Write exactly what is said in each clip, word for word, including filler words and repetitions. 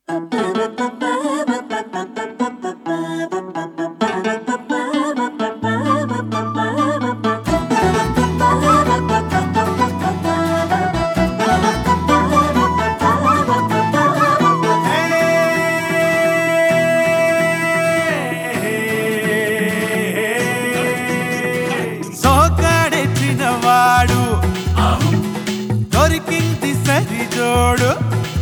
దొరికింది సరి జోడు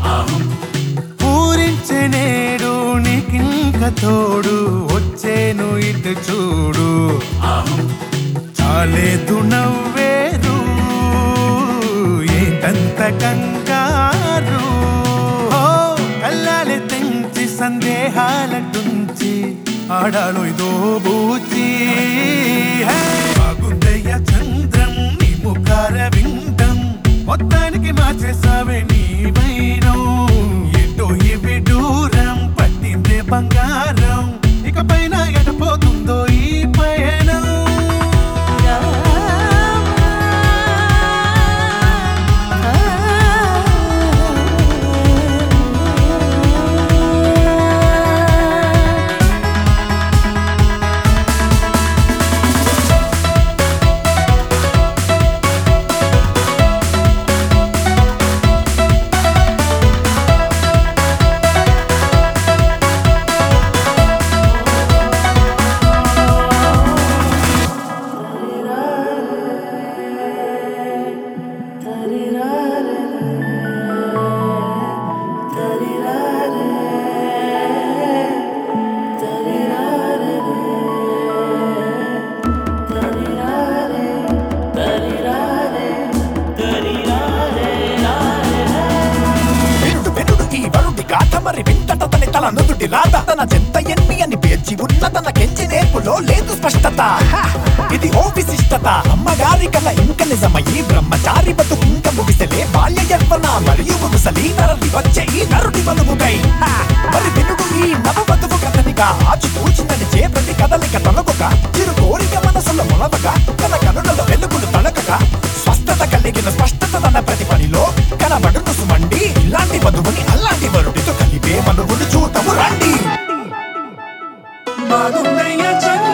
పూరించే నేడు నీకింక తోడు వచ్చేను ఇటు చూడు చాలేదు నవ్వేరు ఏటంత కంగారు కళ్ళాలే తెంచి సందేహాలటుంచి ఆడాలో ఇదో బూచి బాగుందయ్య చంద్రం నీ ముఖార వింటం మొత్తానికి మార్చేసావే నీ వైరం ఎటో ఇవి దూరం పట్టిందే బంగారం ఇక పైన ఎటపోతుందో ఈ పయనం మరి వింటట తన తల నుదుటి రాత తన చెంత ఎన్ని అని పేర్చి ఉన్న తన కెంచి నేర్పులో లేదు స్పష్టత ఇది ఓ విశిష్టత అమ్మగారి కల ఇంక నిజమయ్యి బ్రహ్మచారి బతుకు ఇంక ముగిసలే బాల్య యవ్వన మరియు ముసలి నరలి వచ్చే ఈ నరుడి బలుగుకై మరి వినుడు ఈ నవ బతుకు కథనిగా ఆచితూచి నడిచే ప్రతి కదలిక తొలగక చిరు కోరిక మనసులో మొలవగా తన కనులలో వెలుగులు తొలగక స్వస్థత కలిగిన స్పష్టత తన ప్రతి పనిలో కనబడును సుమండి ఇలాంటి వధువుని అలాంటి వరుడితో కలిపే మనువులు చూతము రండి.